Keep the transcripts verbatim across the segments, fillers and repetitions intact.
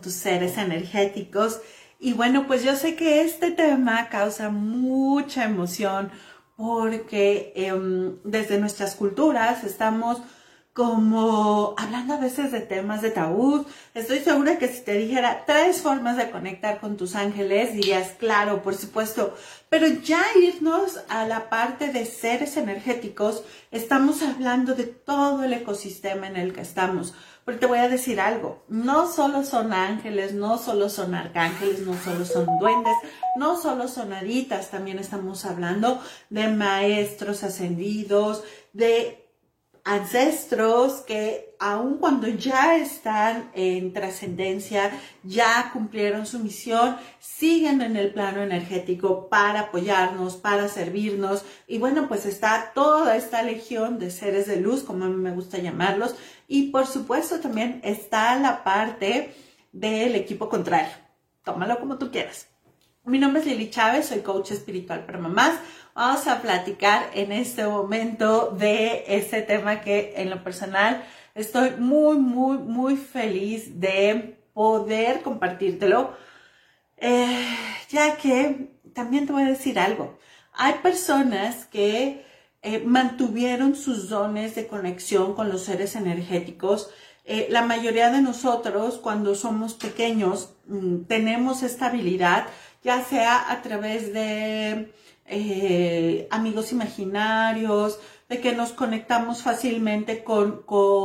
tus seres energéticos. Y bueno, pues yo sé que este tema causa mucha emoción porque eh, desde nuestras culturas estamos como hablando a veces de temas de tabú. Estoy segura que si te dijera tres formas de conectar con tus ángeles, dirías, claro, por supuesto. Pero ya irnos a la parte de seres energéticos, estamos hablando de todo el ecosistema en el que estamos. Porque te voy a decir algo, no solo son ángeles, no solo son arcángeles, no solo son duendes, no solo son haditas, también estamos hablando de maestros ascendidos, de ancestros que aun cuando ya están en trascendencia, ya cumplieron su misión, siguen en el plano energético para apoyarnos, para servirnos. Y bueno, pues está toda esta legión de seres de luz, como a mí me gusta llamarlos. Y por supuesto también está la parte del equipo contrario. Tómalo como tú quieras. Mi nombre es Lili Chávez, soy coach espiritual para mamás. Vamos a platicar en este momento de este tema que en lo personal estoy muy, muy, muy feliz de poder compartírtelo, eh, ya que también te voy a decir algo. Hay personas que eh, mantuvieron sus dones de conexión con los seres energéticos. Eh, la mayoría de nosotros, cuando somos pequeños, mmm, tenemos esta habilidad, ya sea a través de eh, amigos imaginarios, de que nos conectamos fácilmente con,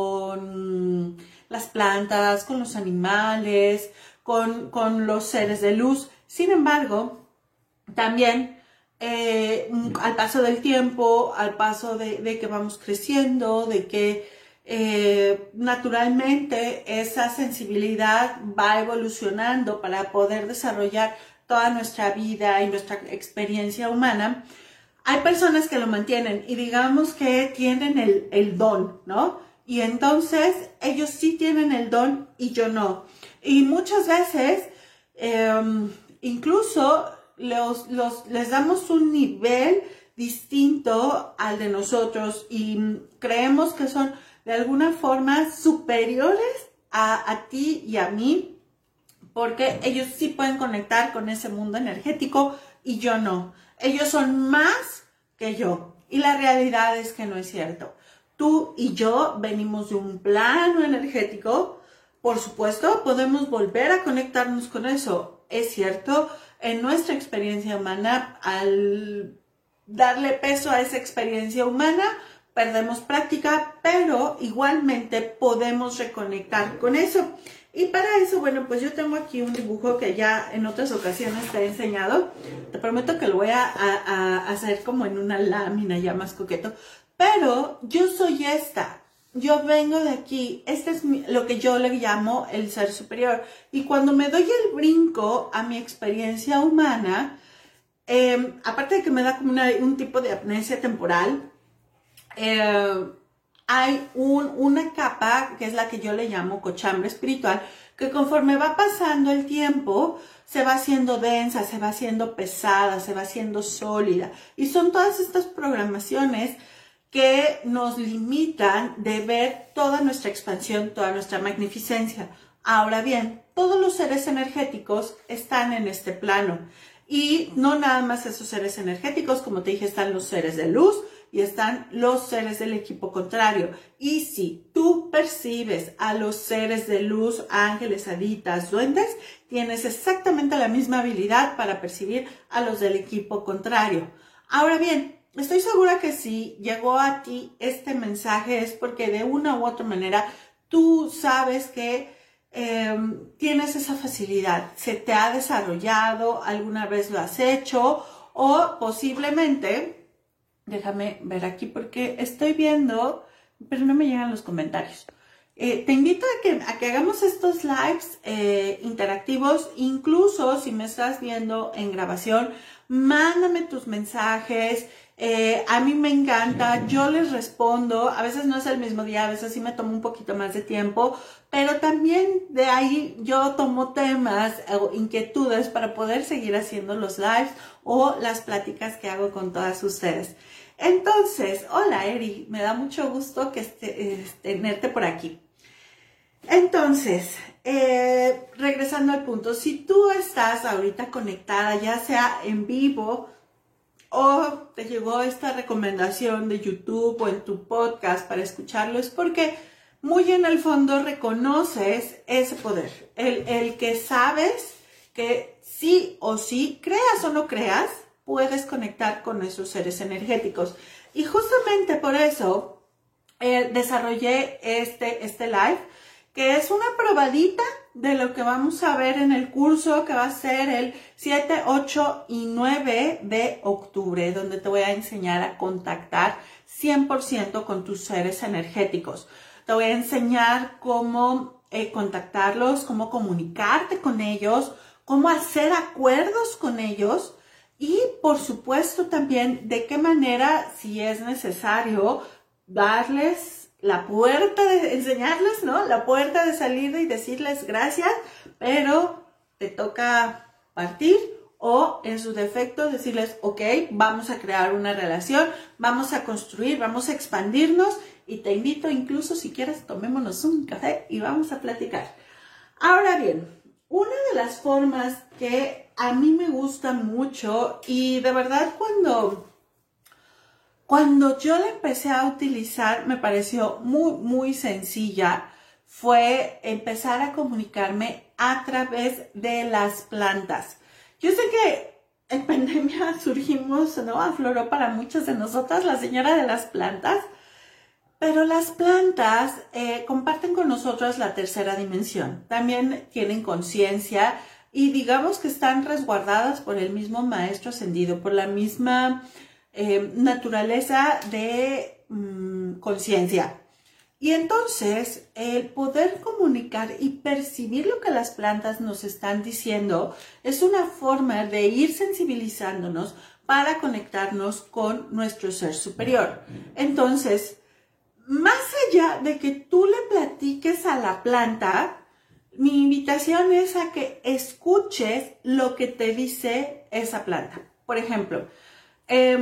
con las plantas, con los animales, con, con los seres de luz. Sin embargo, también eh, al paso del tiempo, al paso de, de que vamos creciendo, de que eh, naturalmente esa sensibilidad va evolucionando para poder desarrollar toda nuestra vida y nuestra experiencia humana, hay personas que lo mantienen y digamos que tienen el, el don, ¿no? Y entonces ellos sí tienen el don y yo no. Y muchas veces eh, incluso los, los, les damos un nivel distinto al de nosotros y creemos que son de alguna forma superiores a, a ti y a mí, porque ellos sí pueden conectar con ese mundo energético y yo no. Ellos son más que yo. Y la realidad es que no es cierto. Tú y yo venimos de un plano energético. Por supuesto, podemos volver a conectarnos con eso. Es cierto, en nuestra experiencia humana, al darle peso a esa experiencia humana, perdemos práctica, pero igualmente podemos reconectar con eso. Y para eso, bueno, pues yo tengo aquí un dibujo que ya en otras ocasiones te he enseñado. Te prometo que lo voy a, a, a hacer como en una lámina ya más coqueto. Pero yo soy esta. Yo vengo de aquí. Este es mi, lo que yo le llamo el ser superior. Y cuando me doy el brinco a mi experiencia humana, eh, aparte de que me da como una, un tipo de amnesia temporal, eh, hay un, una capa que es la que yo le llamo cochambre espiritual, que conforme va pasando el tiempo se va haciendo densa, se va haciendo pesada, se va haciendo sólida. Y son todas estas programaciones que nos limitan de ver toda nuestra expansión, toda nuestra magnificencia. Ahora bien, todos los seres energéticos están en este plano. Y no nada más esos seres energéticos, como te dije, están los seres de luz, y están los seres del equipo contrario. Y si tú percibes a los seres de luz, ángeles, haditas, duendes, tienes exactamente la misma habilidad para percibir a los del equipo contrario. Ahora bien, estoy segura que si llegó a ti este mensaje es porque de una u otra manera tú sabes que eh, tienes esa facilidad. Se te ha desarrollado, alguna vez lo has hecho o posiblemente... Déjame ver aquí porque estoy viendo, pero no me llegan los comentarios. Eh, te invito a que, a que hagamos estos lives eh, interactivos, incluso si me estás viendo en grabación, mándame tus mensajes. Eh, a mí me encanta, yo les respondo, a veces no es el mismo día, a veces sí me tomo un poquito más de tiempo, pero también de ahí yo tomo temas o inquietudes para poder seguir haciendo los lives o las pláticas que hago con todas ustedes. Entonces, hola Eri, me da mucho gusto que esté, eh, tenerte por aquí. Entonces, eh, regresando al punto, si tú estás ahorita conectada, ya sea en vivo o te llegó esta recomendación de YouTube o en tu podcast para escucharlo, es porque muy en el fondo reconoces ese poder, el, el que sabes que sí o sí, creas o no creas, puedes conectar con esos seres energéticos. Y justamente por eso eh, desarrollé este, este live, que es una probadita de lo que vamos a ver en el curso que va a ser el siete, ocho y nueve de octubre, donde te voy a enseñar a contactar cien por ciento con tus seres energéticos. Te voy a enseñar cómo eh, contactarlos, cómo comunicarte con ellos, cómo hacer acuerdos con ellos y, por supuesto, también de qué manera, si es necesario, darles la puerta de enseñarles, ¿no? La puerta de salida y decirles gracias, pero te toca partir, o en su defecto decirles, ok, vamos a crear una relación, vamos a construir, vamos a expandirnos y te invito incluso si quieres tomémonos un café y vamos a platicar. Ahora bien, una de las formas que a mí me gusta mucho y de verdad cuando, cuando yo la empecé a utilizar me pareció muy, muy sencilla, fue empezar a comunicarme a través de las plantas. Yo sé que en pandemia surgimos, ¿no? Afloró para muchas de nosotras la señora de las plantas, pero las plantas eh, comparten con nosotros la tercera dimensión. También tienen conciencia y digamos que están resguardadas por el mismo maestro ascendido, por la misma eh, naturaleza de mmm, conciencia. Y entonces, el poder comunicar y percibir lo que las plantas nos están diciendo es una forma de ir sensibilizándonos para conectarnos con nuestro ser superior. Entonces, más allá de que tú le platiques a la planta, mi invitación es a que escuches lo que te dice esa planta. Por ejemplo, eh,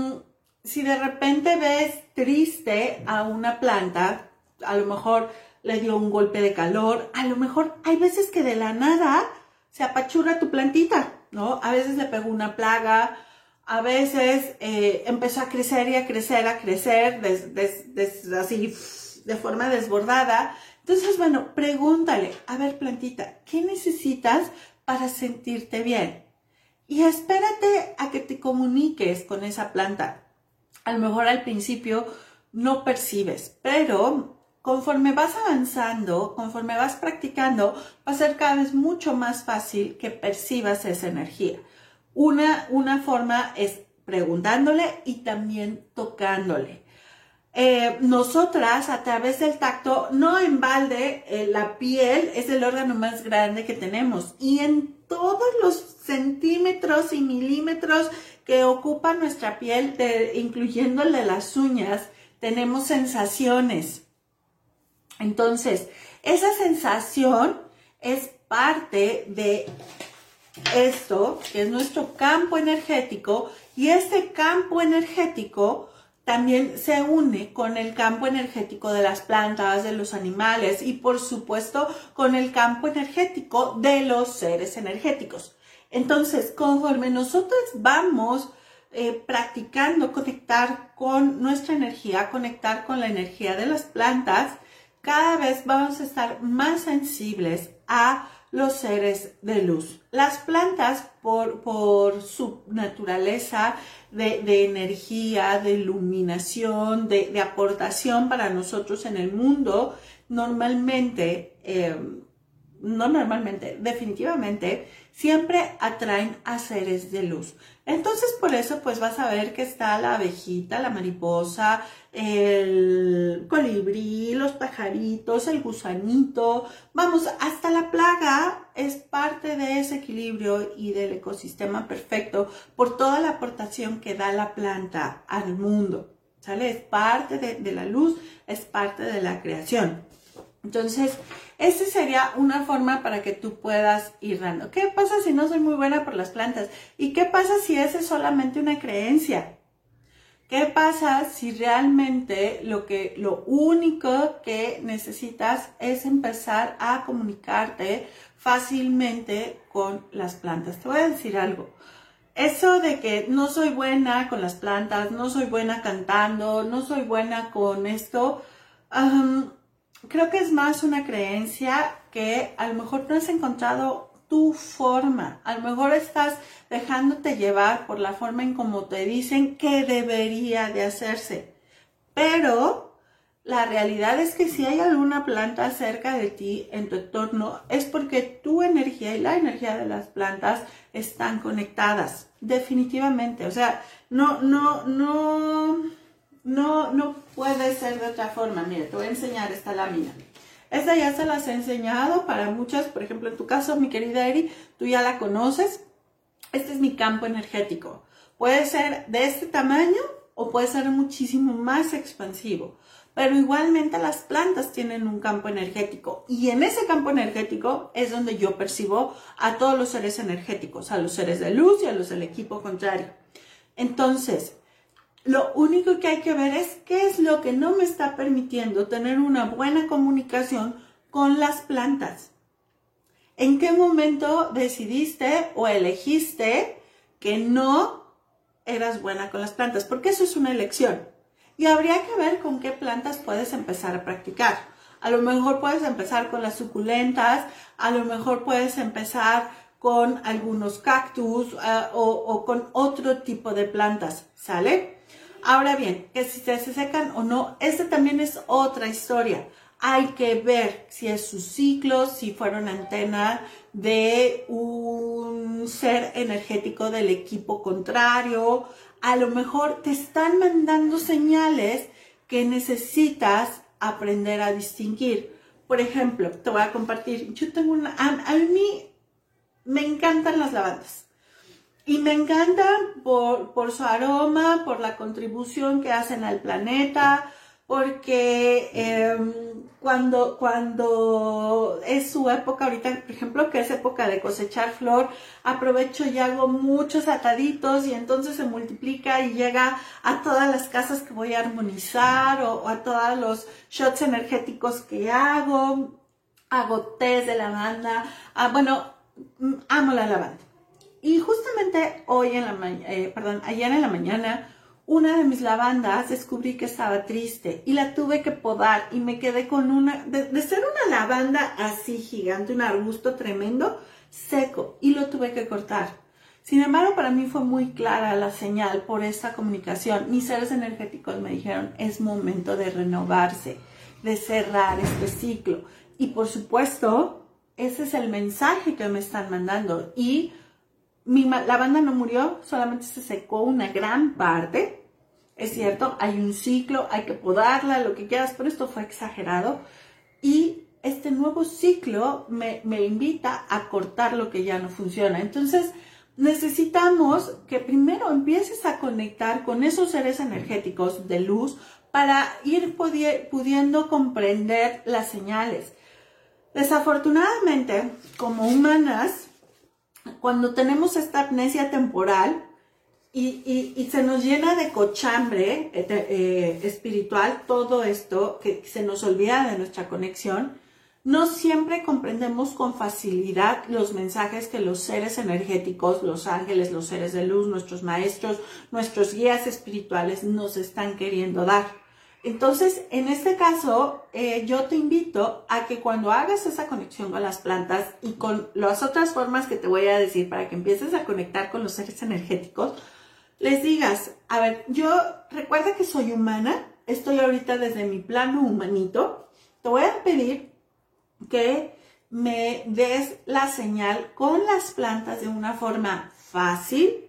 si de repente ves triste a una planta, a lo mejor le dio un golpe de calor, a lo mejor hay veces que de la nada se apachurra tu plantita, ¿no? A veces le pegó una plaga, a veces eh, empezó a crecer y a crecer, a crecer, des, des, des, así de forma desbordada. Entonces, bueno, pregúntale, a ver plantita, ¿qué necesitas para sentirte bien? Y espérate a que te comuniques con esa planta. A lo mejor al principio no percibes, pero conforme vas avanzando, conforme vas practicando, va a ser cada vez mucho más fácil que percibas esa energía. Una, una forma es preguntándole y también tocándole. Eh, nosotras, a través del tacto, no en balde, eh, la piel es el órgano más grande que tenemos y en todos los centímetros y milímetros que ocupa nuestra piel, de, incluyendo el de las uñas, tenemos sensaciones. Entonces, esa sensación es parte de esto, que es nuestro campo energético, y este campo energético también se une con el campo energético de las plantas, de los animales y por supuesto con el campo energético de los seres energéticos. Entonces, conforme nosotros vamos eh, practicando conectar con nuestra energía, conectar con la energía de las plantas, cada vez vamos a estar más sensibles a los seres de luz. Las plantas, por, por su naturaleza de, de energía, de iluminación, de, de aportación para nosotros en el mundo, normalmente, eh, no normalmente, definitivamente, siempre atraen a seres de luz. Entonces, por eso, pues vas a ver que está la abejita, la mariposa, el colibrí, los pajaritos, el gusanito. Vamos, hasta la plaga es parte de ese equilibrio y del ecosistema perfecto por toda la aportación que da la planta al mundo, ¿sale? Es parte de, de la luz, es parte de la creación. Entonces, esa sería una forma para que tú puedas ir dando. ¿Qué pasa si no soy muy buena por las plantas? ¿Y qué pasa si esa es solamente una creencia? ¿Qué pasa si realmente lo que, lo único que necesitas es empezar a comunicarte fácilmente con las plantas? Te voy a decir algo. Eso de que no soy buena con las plantas, no soy buena cantando, no soy buena con esto, um, creo que es más una creencia que a lo mejor no has encontrado tu forma. A lo mejor estás dejándote llevar por la forma en cómo te dicen que debería de hacerse. Pero la realidad es que si hay alguna planta cerca de ti, en tu entorno, es porque tu energía y la energía de las plantas están conectadas. Definitivamente. O sea, no, no, no, no, no puede ser de otra forma. Mira, te voy a enseñar esta lámina. Esta ya se las he enseñado para muchas, por ejemplo, en tu caso, mi querida Eri, tú ya la conoces. Este es mi campo energético. Puede ser de este tamaño o puede ser muchísimo más expansivo. Pero igualmente las plantas tienen un campo energético. Y en ese campo energético es donde yo percibo a todos los seres energéticos, a los seres de luz y a los del equipo contrario. Entonces, lo único que hay que ver es qué es lo que no me está permitiendo tener una buena comunicación con las plantas. ¿En qué momento decidiste o elegiste que no eras buena con las plantas? Porque eso es una elección. Y habría que ver con qué plantas puedes empezar a practicar. A lo mejor puedes empezar con las suculentas, a lo mejor puedes empezar con algunos cactus uh, o, o con otro tipo de plantas, ¿sale? Ahora bien, que si se secan o no, este también es otra historia. Hay que ver si es su ciclo, si fueron antena de un ser energético del equipo contrario. A lo mejor te están mandando señales que necesitas aprender a distinguir. Por ejemplo, te voy a compartir, yo tengo una, a, a mí me encantan las lavandas. Y me encantan por, por su aroma, por la contribución que hacen al planeta, porque eh, cuando, cuando es su época, ahorita por ejemplo que es época de cosechar flor, aprovecho y hago muchos ataditos y entonces se multiplica y llega a todas las casas que voy a armonizar o, o a todos los shots energéticos que hago, hago tés de lavanda, ah, bueno, amo la lavanda. Y justamente hoy en la mañana, eh, perdón, ayer en la mañana, una de mis lavandas descubrí que estaba triste y la tuve que podar y me quedé con una, de, de ser una lavanda así gigante, un arbusto tremendo, seco, y lo tuve que cortar. Sin embargo, para mí fue muy clara la señal por esta comunicación. Mis seres energéticos me dijeron, es momento de renovarse, de cerrar este ciclo. Y por supuesto, ese es el mensaje que me están mandando. Y mi lavanda no murió, solamente se secó una gran parte. Es cierto, hay un ciclo, hay que podarla, lo que quieras, pero esto fue exagerado. Y este nuevo ciclo me, me invita a cortar lo que ya no funciona. Entonces, necesitamos que primero empieces a conectar con esos seres energéticos de luz para ir pudiendo comprender las señales. Desafortunadamente, como humanas, cuando tenemos esta amnesia temporal y, y, y se nos llena de cochambre eh, eh, espiritual, todo esto que se nos olvida de nuestra conexión, no siempre comprendemos con facilidad los mensajes que los seres energéticos, los ángeles, los seres de luz, nuestros maestros, nuestros guías espirituales nos están queriendo dar. Entonces, en este caso, eh, yo te invito a que cuando hagas esa conexión con las plantas y con las otras formas que te voy a decir para que empieces a conectar con los seres energéticos, les digas, a ver, yo recuerda que soy humana, estoy ahorita desde mi plano humanito, te voy a pedir que me des la señal con las plantas de una forma fácil,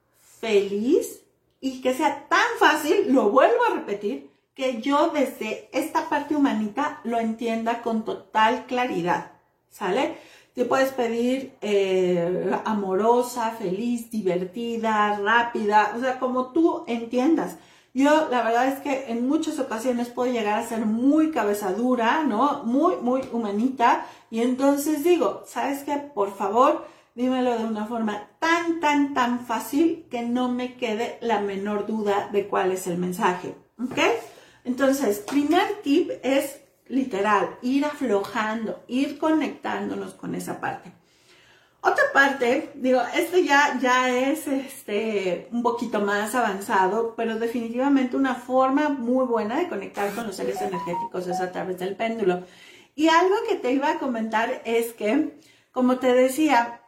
feliz y que sea tan fácil, lo vuelvo a repetir, que yo desde esta parte humanita lo entienda con total claridad, ¿sale? Te puedes pedir eh, amorosa, feliz, divertida, rápida, o sea, como tú entiendas. Yo, la verdad es que en muchas ocasiones puedo llegar a ser muy cabeza dura, ¿no? Muy, muy humanita. Y entonces digo, ¿sabes qué? Por favor, dímelo de una forma tan, tan, tan fácil que no me quede la menor duda de cuál es el mensaje, ¿ok? Entonces, primer tip es literal, ir aflojando, ir conectándonos con esa parte. Otra parte, digo, esto ya, ya es este, un poquito más avanzado, pero definitivamente una forma muy buena de conectar con los seres energéticos es a través del péndulo. Y algo que te iba a comentar es que, como te decía,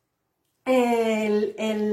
el,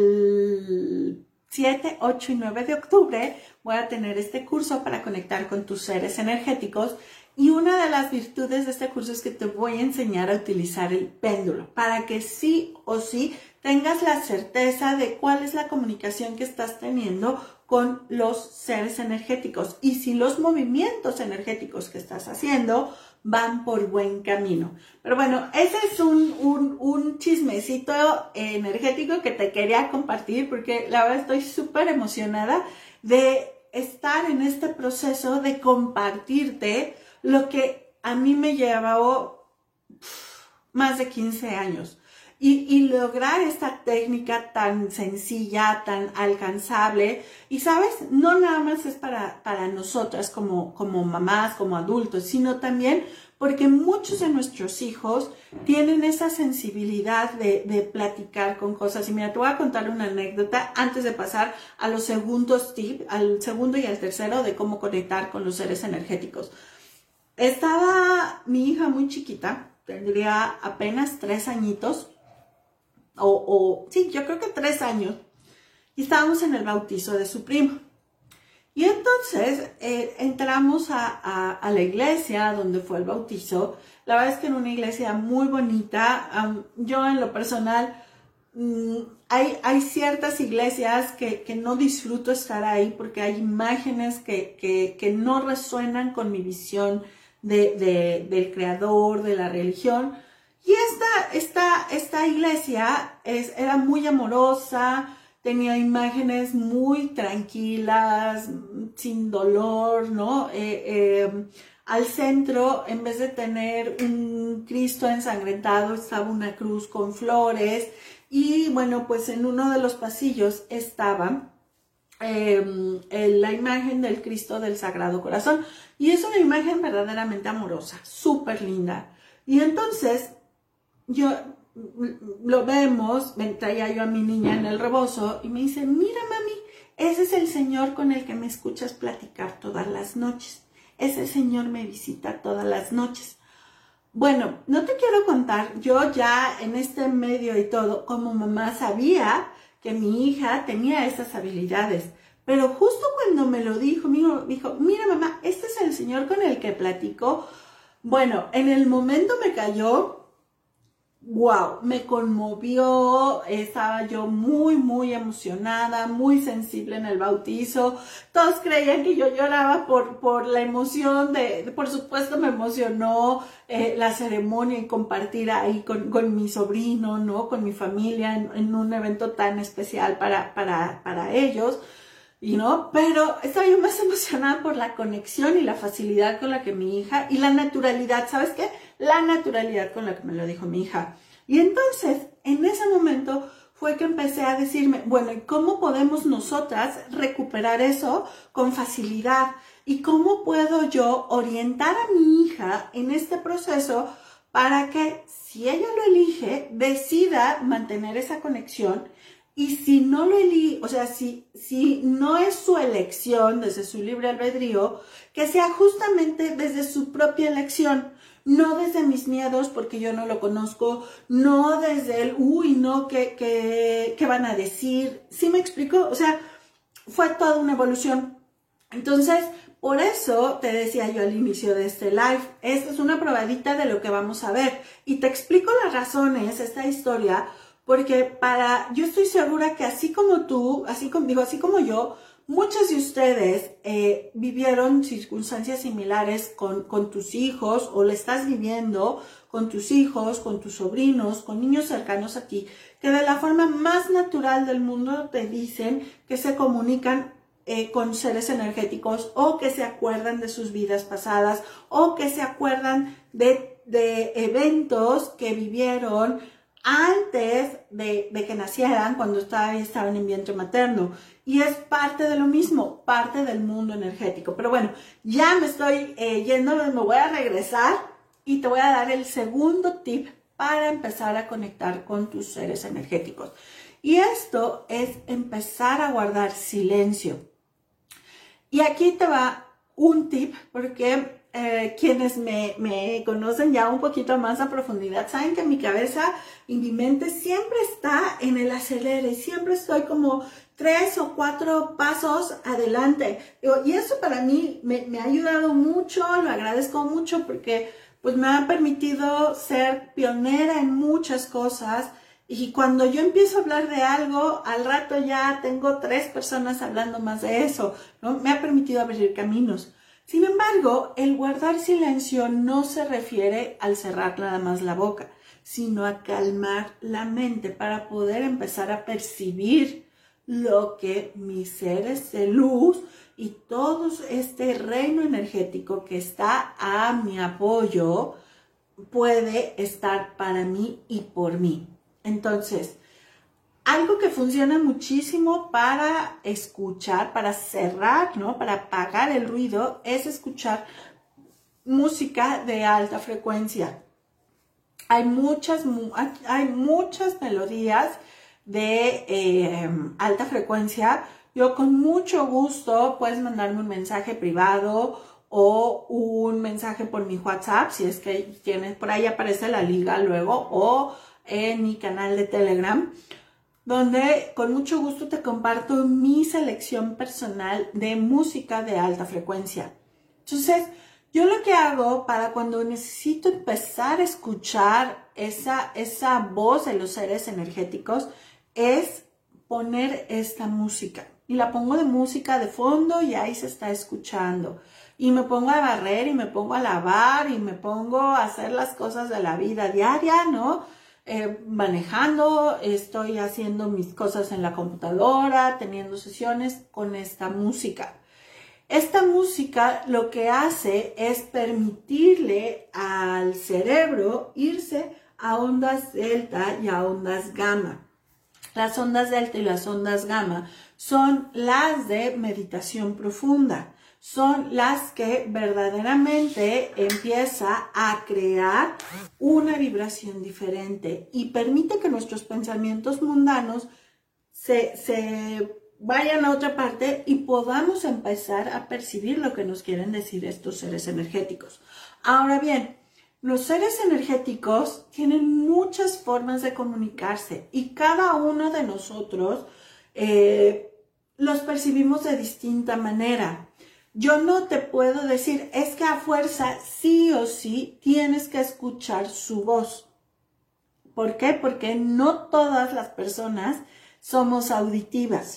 el siete, ocho y nueve de octubre voy a tener este curso para conectar con tus seres energéticos. Y una de las virtudes de este curso es que te voy a enseñar a utilizar el péndulo para que sí o sí tengas la certeza de cuál es la comunicación que estás teniendo con los seres energéticos y si los movimientos energéticos que estás haciendo van por buen camino. Pero bueno, ese es un, un, un chismecito energético que te quería compartir porque la verdad estoy súper emocionada de estar en este proceso de compartirte lo que a mí me llevó más de quince años. Y, y lograr esta técnica tan sencilla, tan alcanzable. Y sabes, no nada más es para, para nosotras como, como mamás, como adultos, sino también porque muchos de nuestros hijos tienen esa sensibilidad de, de platicar con cosas. Y mira, te voy a contar una anécdota antes de pasar a los segundos tips, al segundo y al tercero de cómo conectar con los seres energéticos. Estaba mi hija muy chiquita, tendría apenas tres añitos, o, o sí, yo creo que tres años, y estábamos en el bautizo de su primo. Y entonces eh, entramos a, a, a la iglesia donde fue el bautizo. La verdad es que era una iglesia muy bonita. Um, yo en lo personal, um, hay, hay ciertas iglesias que, que no disfruto estar ahí porque hay imágenes que, que, que no resuenan con mi visión de, de, del creador, de la religión. Y esta, esta, esta iglesia es, era muy amorosa, tenía imágenes muy tranquilas, sin dolor, ¿no? Eh, eh, al centro, en vez de tener un Cristo ensangrentado, estaba una cruz con flores. Y bueno, pues en uno de los pasillos estaba eh, la imagen del Cristo del Sagrado Corazón. Y es una imagen verdaderamente amorosa, súper linda. Y entonces, yo lo vemos, me traía yo a mi niña en el rebozo y me dice, mira mami, ese es el Señor con el que me escuchas platicar todas las noches. Ese Señor me visita todas las noches. Bueno, no te quiero contar, yo ya en este medio y todo, como mamá sabía que mi hija tenía esas habilidades. Pero justo cuando me lo dijo, me dijo, mira mamá, este es el Señor con el que platico. Bueno, en el momento me cayó, wow, me conmovió, estaba yo muy, muy emocionada, muy sensible en el bautizo. Todos creían que yo lloraba por, por la emoción de, de, por supuesto me emocionó eh, la ceremonia y compartir ahí con, con mi sobrino, ¿no? Con mi familia en, en un evento tan especial para, para, para ellos. Y no, pero estaba yo más emocionada por la conexión y la facilidad con la que mi hija, y la naturalidad, ¿sabes qué? La naturalidad con la que me lo dijo mi hija. Y entonces, en ese momento fue que empecé a decirme, bueno, ¿y cómo podemos nosotras recuperar eso con facilidad? ¿Y cómo puedo yo orientar a mi hija en este proceso para que, si ella lo elige, decida mantener esa conexión? Y si no lo elige, o sea, si, si no es su elección desde su libre albedrío, que sea justamente desde su propia elección, no desde mis miedos porque yo no lo conozco, no desde el, uy, no, ¿qué, qué, qué van a decir? ¿Sí me explico? O sea, fue toda una evolución. Entonces, por eso te decía yo al inicio de este live, esta es una probadita de lo que vamos a ver. Y te explico las razones, esta historia, porque para, yo estoy segura que así como tú, así como, digo, así como yo, muchos de ustedes eh, vivieron circunstancias similares con, con tus hijos, o le estás viviendo con tus hijos, con tus sobrinos, con niños cercanos a ti, que de la forma más natural del mundo te dicen que se comunican eh, con seres energéticos, o que se acuerdan de sus vidas pasadas, o que se acuerdan de, de eventos que vivieron antes de, de que nacieran, cuando todavía estaban en vientre materno. Y es parte de lo mismo, parte del mundo energético. Pero bueno, ya me estoy eh, yendo, me voy a regresar y te voy a dar el segundo tip para empezar a conectar con tus seres energéticos. Y esto es empezar a guardar silencio. Y aquí te va un tip, porque eh, quienes me, me conocen ya un poquito más a profundidad saben que mi cabeza y mi mente siempre está en el acelere, siempre estoy como tres o cuatro pasos adelante. Y eso para mí me, me ha ayudado mucho, lo agradezco mucho porque pues me ha permitido ser pionera en muchas cosas. Y cuando yo empiezo a hablar de algo, al rato ya tengo tres personas hablando más de eso, ¿no? Me ha permitido abrir caminos. Sin embargo, el guardar silencio no se refiere al cerrar nada más la boca, sino a calmar la mente para poder empezar a percibir lo que mis seres de luz y todo este reino energético que está a mi apoyo puede estar para mí y por mí. Entonces, algo que funciona muchísimo para escuchar, para cerrar, ¿no? Para apagar el ruido, es escuchar música de alta frecuencia. Hay muchas, hay muchas melodías de eh, alta frecuencia. Yo con mucho gusto puedes mandarme un mensaje privado o un mensaje por mi WhatsApp, si es que tienes, por ahí aparece la liga luego, o en mi canal de Telegram, donde con mucho gusto te comparto mi selección personal de música de alta frecuencia. Entonces, yo lo que hago para cuando necesito empezar a escuchar esa, esa voz de los seres energéticos es poner esta música. Y la pongo de música de fondo y ahí se está escuchando. Y me pongo a barrer y me pongo a lavar y me pongo a hacer las cosas de la vida diaria, ¿no? Eh, manejando, estoy haciendo mis cosas en la computadora, teniendo sesiones con esta música. Esta música lo que hace es permitirle al cerebro irse a ondas delta y a ondas gamma. Las ondas delta y las ondas gamma son las de meditación profunda. Son las que verdaderamente empieza a crear una vibración diferente y permite que nuestros pensamientos mundanos se, se vayan a otra parte y podamos empezar a percibir lo que nos quieren decir estos seres energéticos. Ahora bien, los seres energéticos tienen muchas formas de comunicarse y cada uno de nosotros eh, los percibimos de distinta manera. Yo no te puedo decir, es que a fuerza sí o sí tienes que escuchar su voz. ¿Por qué? Porque no todas las personas somos auditivas.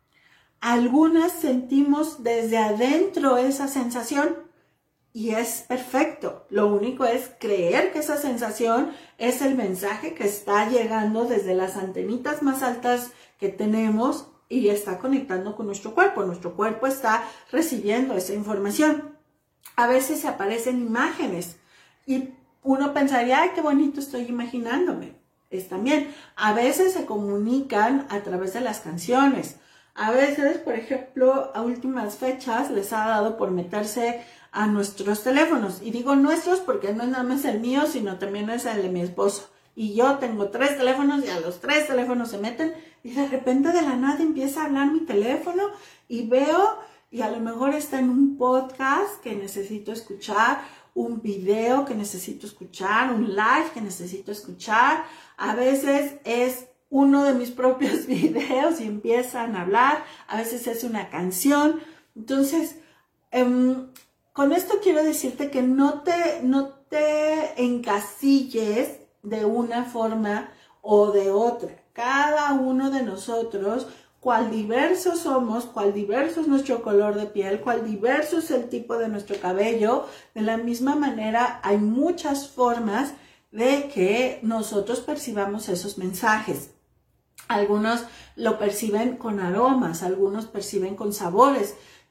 Algunas sentimos desde adentro esa sensación y es perfecto. Lo único es creer que esa sensación es el mensaje que está llegando desde las antenitas más altas que tenemos y está conectando con nuestro cuerpo. Nuestro cuerpo está recibiendo esa información. A veces se aparecen imágenes y uno pensaría, ay, qué bonito estoy imaginándome. Es también. A veces se comunican a través de las canciones. A veces, por ejemplo, a últimas fechas les ha dado por meterse a nuestros teléfonos. Y digo nuestros porque no es nada más el mío, sino también es el de mi esposo. Y yo tengo tres teléfonos y a los tres teléfonos se meten y de repente de la nada empieza a hablar mi teléfono y veo y a lo mejor está en un podcast que necesito escuchar, un video que necesito escuchar, un live que necesito escuchar. A veces es uno de mis propios videos y empiezan a hablar, a veces es una canción. Entonces, um, con esto quiero decirte que no te, no te encasilles de una forma o de otra. Cada uno de nosotros, cual diversos somos, cual diverso es nuestro color de piel, cual diverso es el tipo de nuestro cabello, de la misma manera hay muchas formas de que nosotros percibamos esos mensajes. Algunos lo perciben con aromas, algunos perciben con sabores.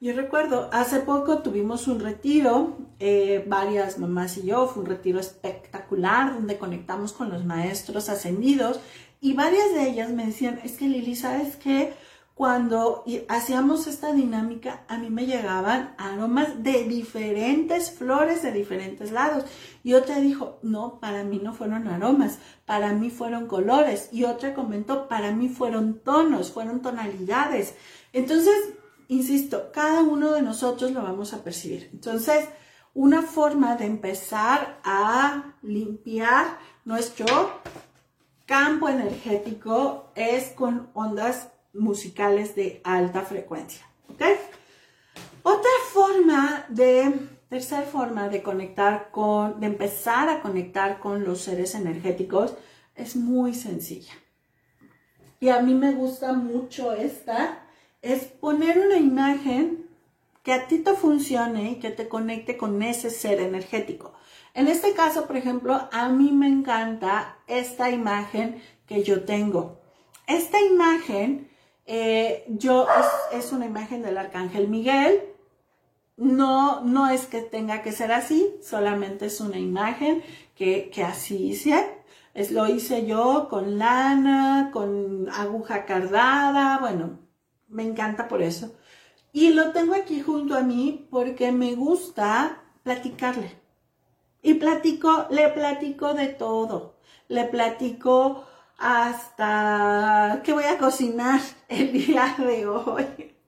Yo recuerdo, hace poco tuvimos un retiro, eh, varias mamás y yo, fue un retiro espectacular donde conectamos con los maestros ascendidos y varias de ellas me decían, es que Lili, ¿sabes qué? Cuando hacíamos esta dinámica, a mí me llegaban aromas de diferentes flores de diferentes lados. Y otra dijo, no, para mí no fueron aromas, para mí fueron colores. Y otra comentó, para mí fueron tonos, fueron tonalidades. Entonces, insisto, cada uno de nosotros lo vamos a percibir. Entonces, una forma de empezar a limpiar nuestro campo energético es con ondas musicales de alta frecuencia, ¿ok? Otra forma de, tercera forma de conectar con, de empezar a conectar con los seres energéticos es muy sencilla. Y a mí me gusta mucho esta, es poner una imagen que a ti te funcione y que te conecte con ese ser energético. En este caso, por ejemplo, a mí me encanta esta imagen que yo tengo. Esta imagen Eh, yo, es, es una imagen del Arcángel Miguel, no, no es que tenga que ser así, solamente es una imagen que, que así hice, es, lo hice yo con lana, con aguja cardada, bueno, me encanta por eso. Y lo tengo aquí junto a mí porque me gusta platicarle. Y platico, le platico de todo, le platico hasta qué voy a cocinar el día de hoy.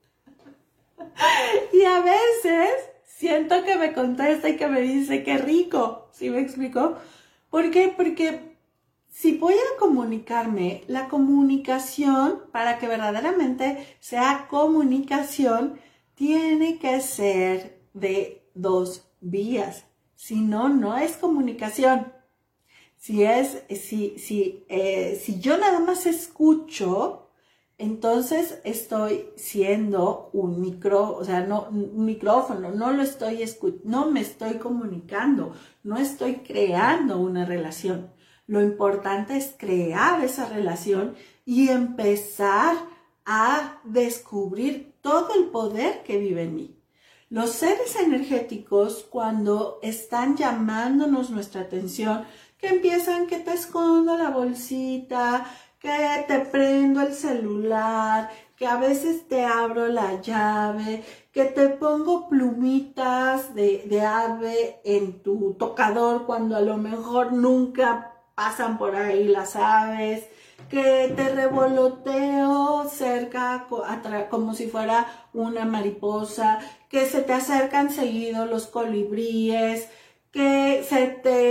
Y a veces siento que me contesta y que me dice qué rico, ¿sí me explico? ¿Por qué? Porque si voy a comunicarme, la comunicación, para que verdaderamente sea comunicación, tiene que ser de dos vías. Si no, no es comunicación. Si, es, si, si, eh, si yo nada más escucho, entonces estoy siendo un micro, o sea, no, un micrófono, no lo estoy escuchando, no me estoy comunicando, no estoy creando una relación. Lo importante es crear esa relación y empezar a descubrir todo el poder que vive en mí. Los seres energéticos, cuando están llamándonos nuestra atención, que empiezan que te escondo la bolsita, que te prendo el celular, que a veces te abro la llave, que te pongo plumitas de, de ave en tu tocador cuando a lo mejor nunca pasan por ahí las aves, que te revoloteo cerca como si fuera una mariposa, que se te acercan seguido los colibríes, que se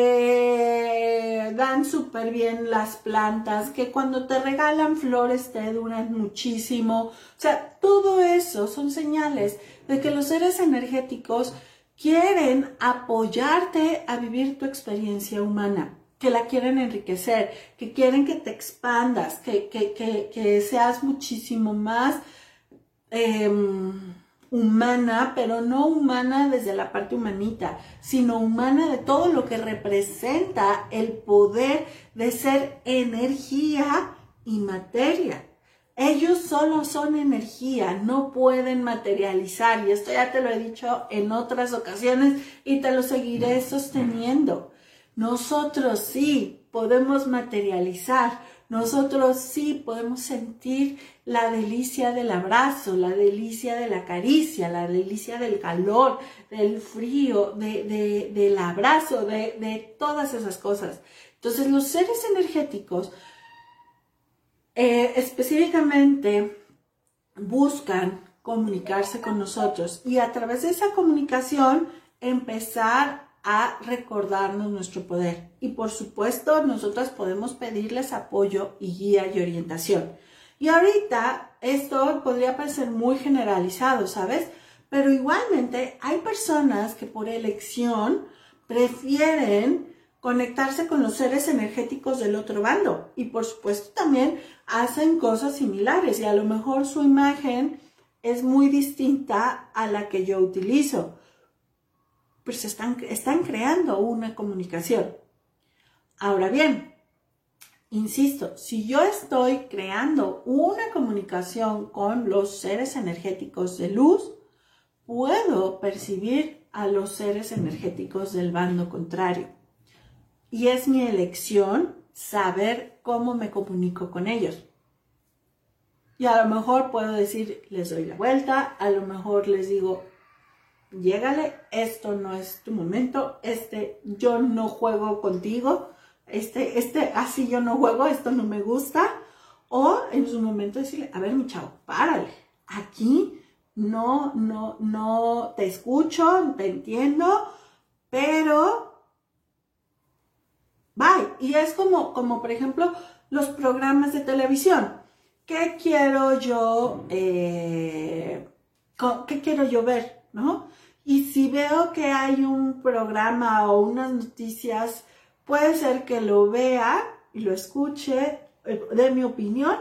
te dan súper bien las plantas, que cuando te regalan flores te duran muchísimo. O sea, todo eso son señales de que los seres energéticos quieren apoyarte a vivir tu experiencia humana, que la quieren enriquecer, que quieren que te expandas, que, que, que, que seas muchísimo más eh, humana, pero no humana desde la parte humanita, sino humana de todo lo que representa el poder de ser energía y materia. Ellos solo son energía, no pueden materializar, y esto ya te lo he dicho en otras ocasiones y te lo seguiré sosteniendo. Nosotros sí podemos materializar, nosotros sí podemos sentir la delicia del abrazo, la delicia de la caricia, la delicia del calor, del frío, de, de, del abrazo, de, de todas esas cosas. Entonces los seres energéticos eh, específicamente buscan comunicarse con nosotros y a través de esa comunicación empezar a recordarnos nuestro poder. Y por supuesto, nosotras podemos pedirles apoyo y guía y orientación. Y ahorita esto podría parecer muy generalizado, ¿sabes? Pero igualmente hay personas que por elección prefieren conectarse con los seres energéticos del otro bando. Y por supuesto también hacen cosas similares y a lo mejor su imagen es muy distinta a la que yo utilizo. Pues están, están creando una comunicación. Ahora bien, insisto, si yo estoy creando una comunicación con los seres energéticos de luz, puedo percibir a los seres energéticos del bando contrario. Y es mi elección saber cómo me comunico con ellos. Y a lo mejor puedo decir, les doy la vuelta, a lo mejor les digo, llégale, esto no es tu momento, este, yo no juego contigo, este, este, así yo no juego, esto no me gusta. O en su momento decirle, a ver mi chavo, párale, aquí no, no, no te escucho, te entiendo, pero bye. Y es como, como por ejemplo, los programas de televisión. ¿Qué quiero yo, eh, qué quiero yo ver, no? Y si veo que hay un programa o unas noticias, puede ser que lo vea y lo escuche, de mi opinión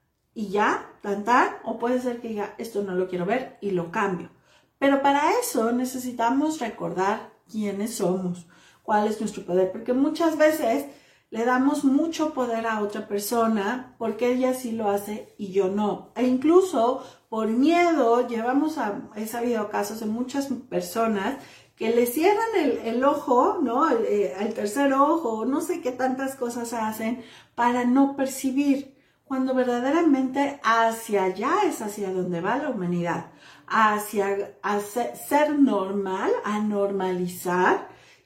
y ya, tan tan, o puede ser que diga, esto no lo quiero ver y lo cambio. Pero para eso necesitamos recordar quiénes somos, cuál es nuestro poder, porque muchas veces le damos mucho poder a otra persona porque ella sí lo hace y yo no. E incluso por miedo, llevamos a, he sabido casos de muchas personas que le cierran el, el ojo, ¿no? El, el tercer ojo, no sé qué tantas cosas hacen para no percibir, cuando verdaderamente hacia allá es hacia donde va la humanidad, hacia, hacia ser normal, a normalizar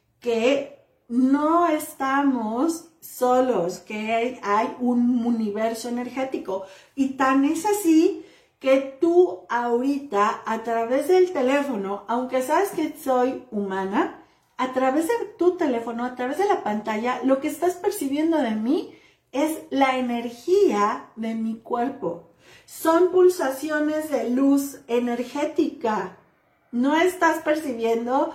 que no estamos solos, que hay, hay un universo energético. Y tan es así que tú ahorita a través del teléfono, aunque sabes que soy humana, a través de tu teléfono, a través de la pantalla, lo que estás percibiendo de mí es la energía de mi cuerpo. Son pulsaciones de luz energética. No estás percibiendo,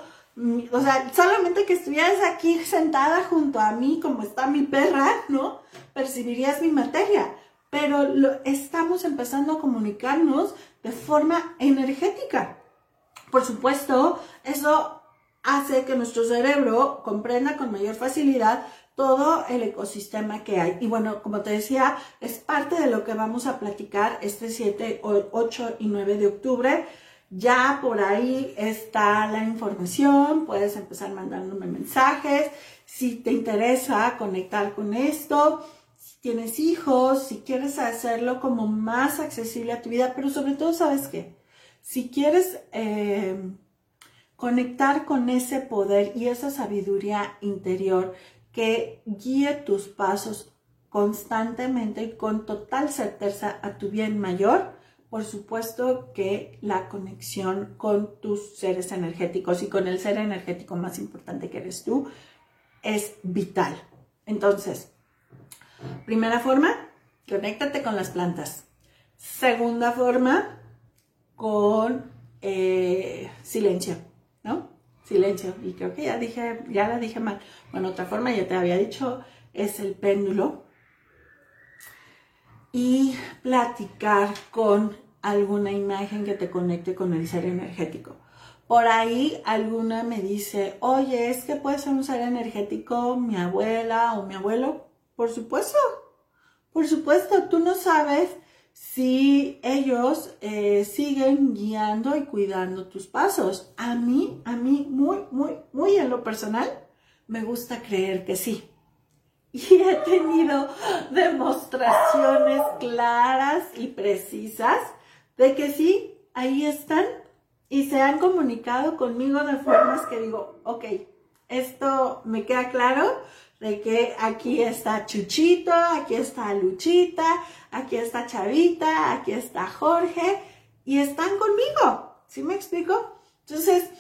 o sea, solamente que estuvieras aquí sentada junto a mí, como está mi perra, ¿no? Percibirías mi materia. Pero lo, estamos empezando a comunicarnos de forma energética. Por supuesto, eso hace que nuestro cerebro comprenda con mayor facilidad todo el ecosistema que hay. Y bueno, como te decía, es parte de lo que vamos a platicar este siete, ocho y nueve de octubre. Ya por ahí está la información, puedes empezar mandándome mensajes. Si te interesa conectar con esto, si tienes hijos, si quieres hacerlo como más accesible a tu vida, pero sobre todo, ¿sabes qué? Si quieres eh, conectar con ese poder y esa sabiduría interior que guíe tus pasos constantemente y con total certeza a tu bien mayor, por supuesto que la conexión con tus seres energéticos y con el ser energético más importante que eres tú es vital. Entonces, primera forma, conéctate con las plantas. Segunda forma, con eh, silencio, ¿no? Silencio. Y creo que ya dije, ya la dije mal. Bueno, otra forma, ya te había dicho, es el péndulo. Y platicar con alguna imagen que te conecte con el ser energético. Por ahí alguna me dice, oye, es que puede ser un ser energético mi abuela o mi abuelo. Por supuesto, por supuesto, tú no sabes si ellos eh, siguen guiando y cuidando tus pasos. A mí, a mí, muy, muy, muy en lo personal, me gusta creer que sí. Y he tenido demostraciones claras y precisas de que sí, ahí están y se han comunicado conmigo de formas que digo, ok, esto me queda claro de que aquí está Chuchito, aquí está Luchita, aquí está Chavita, aquí está Jorge y están conmigo, ¿sí me explico? Entonces,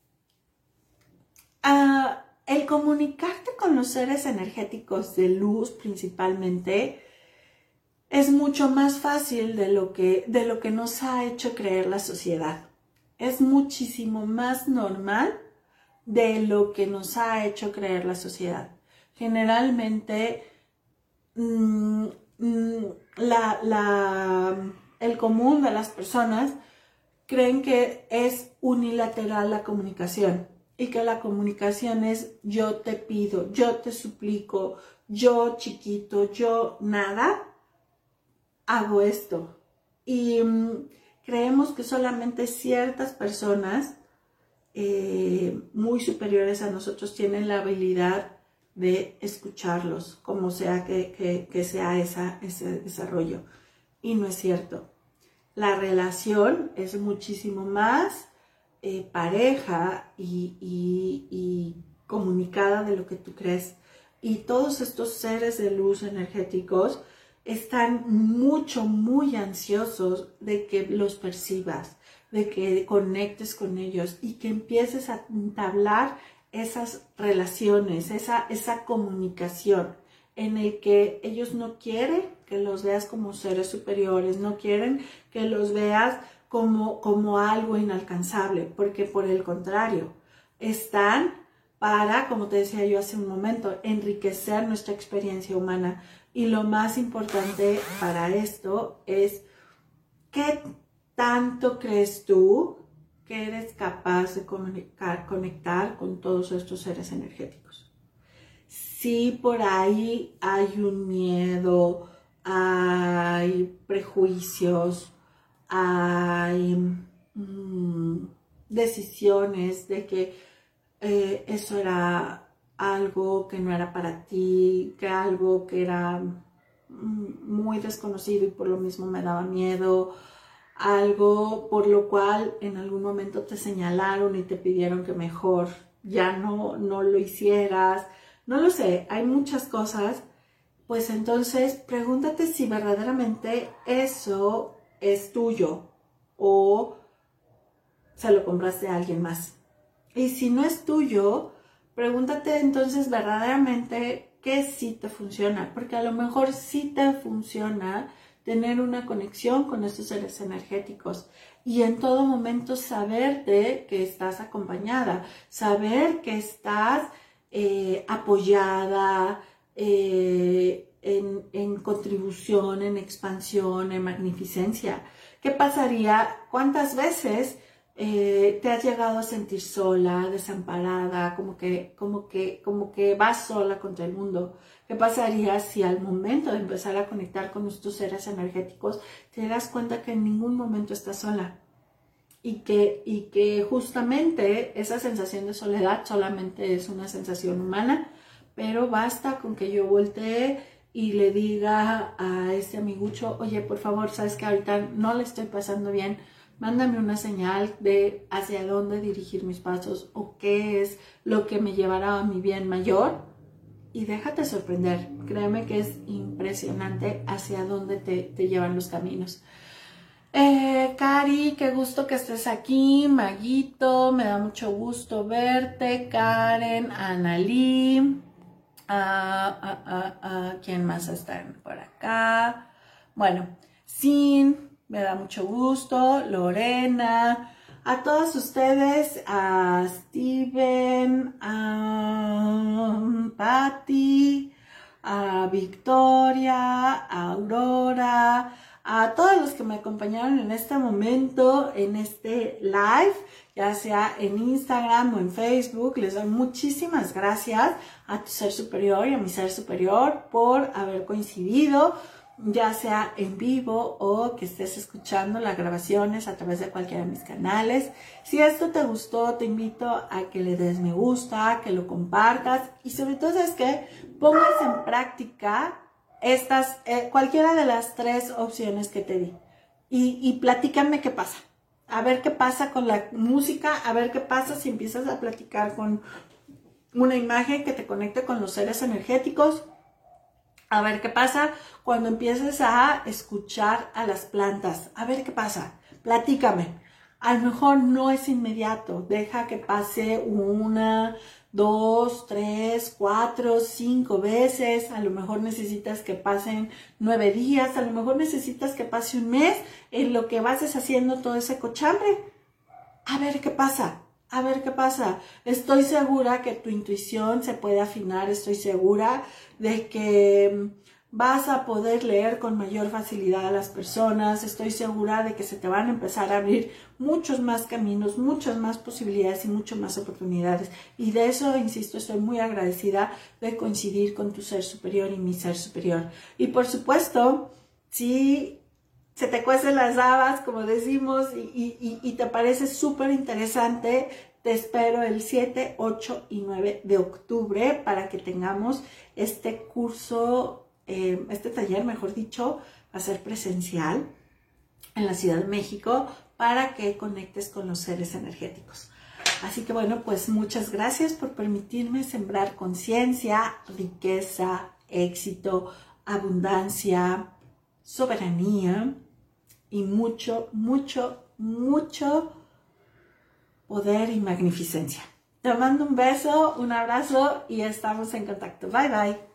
uh, el comunicarte con los seres energéticos de luz principalmente es mucho más fácil de lo que, de lo que nos ha hecho creer la sociedad. Es muchísimo más normal de lo que nos ha hecho creer la sociedad. Generalmente, mmm, mmm, la, la, el común de las personas creen que es unilateral la comunicación. Y que la comunicación es yo te pido, yo te suplico, yo chiquito, yo nada, hago esto. Y, creemos que solamente ciertas personas eh, muy superiores a nosotros tienen la habilidad de escucharlos, como sea que, que, que sea esa, ese desarrollo. Y no es cierto. La relación es muchísimo más eh, pareja y, y, y comunicada de lo que tú crees. Y todos estos seres de luz energéticos están mucho, muy ansiosos de que los percibas, de que conectes con ellos y que empieces a entablar esas relaciones, esa, esa comunicación en el que ellos no quieren que los veas como seres superiores, no quieren que los veas como, como algo inalcanzable, porque por el contrario, están para, como te decía yo hace un momento, enriquecer nuestra experiencia humana. Y lo más importante para esto es, ¿qué tanto crees tú que eres capaz de comunicar, conectar con todos estos seres energéticos? Si por ahí hay un miedo, hay prejuicios, hay mmm, decisiones de que eh, eso era algo que no era para ti, que algo que era muy desconocido y por lo mismo me daba miedo, algo por lo cual en algún momento te señalaron y te pidieron que mejor ya no, no lo hicieras, no lo sé, hay muchas cosas, pues entonces pregúntate si verdaderamente eso es tuyo o se lo compraste a alguien más. Y si no es tuyo, pregúntate entonces verdaderamente qué sí te funciona, porque a lo mejor sí te funciona tener una conexión con estos seres energéticos y en todo momento saberte que estás acompañada, saber que estás eh, apoyada eh, en, en contribución, en expansión, en magnificencia. ¿Qué pasaría? ¿Cuántas veces Eh, te has llegado a sentir sola, desamparada, como que, como que, como que vas sola contra el mundo? ¿Qué pasaría si al momento de empezar a conectar con estos seres energéticos te das cuenta que en ningún momento estás sola? Y que, y que justamente esa sensación de soledad solamente es una sensación humana, pero basta con que yo voltee y le diga a este amigucho, oye, por favor, sabes que ahorita no le estoy pasando bien, mándame una señal de hacia dónde dirigir mis pasos o qué es lo que me llevará a mi bien mayor y déjate sorprender. Créeme que es impresionante hacia dónde te, te llevan los caminos. Eh, Cari, qué gusto que estés aquí. Maguito, me da mucho gusto verte. Karen, Analí, ah, ah, ah, ah, ¿quién más está por acá? Bueno, Sin, me da mucho gusto, Lorena, a todos ustedes, a Steven, a Patti, a Victoria, a Aurora, a todos los que me acompañaron en este momento, en este live, ya sea en Instagram o en Facebook. Les doy muchísimas gracias a tu ser superior y a mi ser superior por haber coincidido, ya sea en vivo o que estés escuchando las grabaciones a través de cualquiera de mis canales. Si esto te gustó, te invito a que le des me gusta, que lo compartas y sobre todo es que pongas en práctica estas, eh, cualquiera de las tres opciones que te di y, y platícame qué pasa. A ver qué pasa con la música, a ver qué pasa si empiezas a platicar con una imagen que te conecte con los seres energéticos. A ver qué pasa cuando empieces a escuchar a las plantas. A ver qué pasa. Platícame. A lo mejor no es inmediato. Deja que pase una, dos, tres, cuatro, cinco veces. A lo mejor necesitas que pasen nueve días. A lo mejor necesitas que pase un mes en lo que vas deshaciendo todo ese cochambre. A ver qué pasa. A ver qué pasa. Estoy segura que tu intuición se puede afinar. Estoy segura de que vas a poder leer con mayor facilidad a las personas. Estoy segura de que se te van a empezar a abrir muchos más caminos, muchas más posibilidades y muchas más oportunidades. Y de eso, insisto, estoy muy agradecida de coincidir con tu ser superior y mi ser superior. Y por supuesto, si se te cuecen las habas, como decimos, y, y, y te parece súper interesante, te espero el siete, ocho y nueve de octubre para que tengamos este curso, eh, este taller, mejor dicho, va a ser presencial en la Ciudad de México para que conectes con los seres energéticos. Así que bueno, pues muchas gracias por permitirme sembrar conciencia, riqueza, éxito, abundancia, soberanía y mucho, mucho, mucho poder y magnificencia. Te mando un beso, un abrazo y estamos en contacto. Bye, bye.